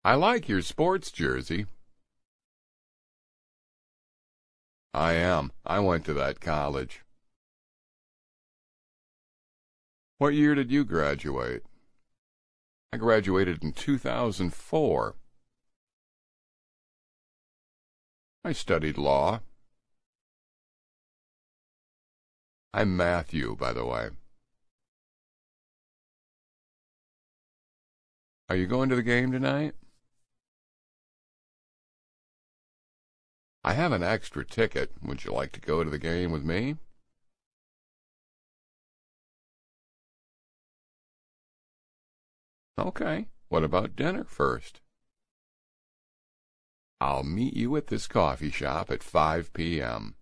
I like your sports jersey. I am. I went to that college. What year did you graduate? I graduated in 2004. I studied law. I'm Matthew, by the way. Are you going to the game tonight? I have an extra ticket. Would you like to go to the game with me? Okay. What about dinner first? I'll meet you at this coffee shop at 5 p.m.